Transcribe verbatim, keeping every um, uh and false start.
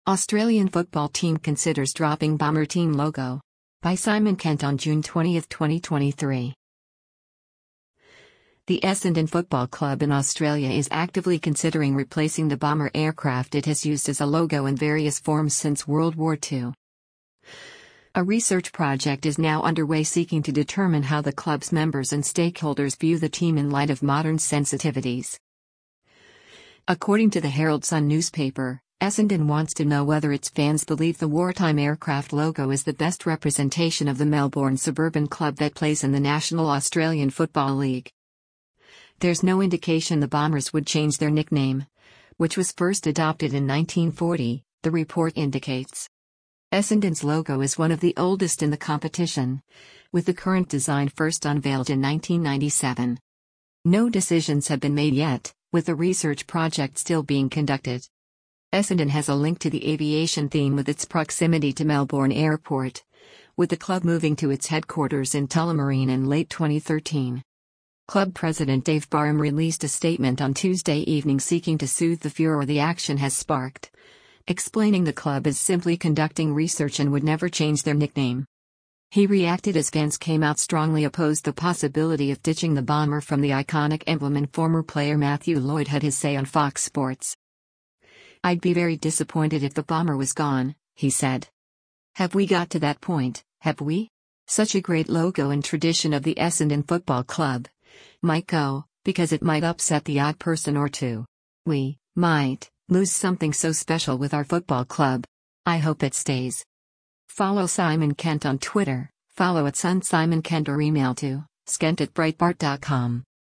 Australian football team considers dropping Bomber team logo. By Simon Kent on June twentieth, twenty twenty-three. The Essendon Football Club in Australia is actively considering replacing the Bomber aircraft it has used as a logo in various forms since World War Two. A research project is now underway seeking to determine how the club's members and stakeholders view the team in light of modern sensitivities. According to the Herald Sun newspaper, Essendon wants to know whether its fans believe the wartime aircraft logo is the best representation of the Melbourne suburban club that plays in the National Australian Football League. There's no indication the Bombers would change their nickname, which was first adopted in nineteen forty, the report indicates. Essendon's logo is one of the oldest in the competition, with the current design first unveiled in nineteen ninety-seven. No decisions have been made yet, with the research project still being conducted. Essendon has a link to the aviation theme with its proximity to Melbourne Airport, with the club moving to its headquarters in Tullamarine in late twenty thirteen. Club president Dave Barham released a statement on Tuesday evening seeking to soothe the furor the action has sparked, explaining the club is simply conducting research and would never change their nickname. He reacted as fans came out strongly opposed the possibility of ditching the Bomber from the iconic emblem, and former player Matthew Lloyd had his say on Fox Sports. "I'd be very disappointed if the Bomber was gone," he said. "Have we got to that point, have we? Such a great logo and tradition of the Essendon Football Club might go, because it might upset the odd person or two. We might lose something so special with our football club. I hope it stays." Follow Simon Kent on Twitter, follow at Sun Simon Kent or email to skent at breitbart dot com.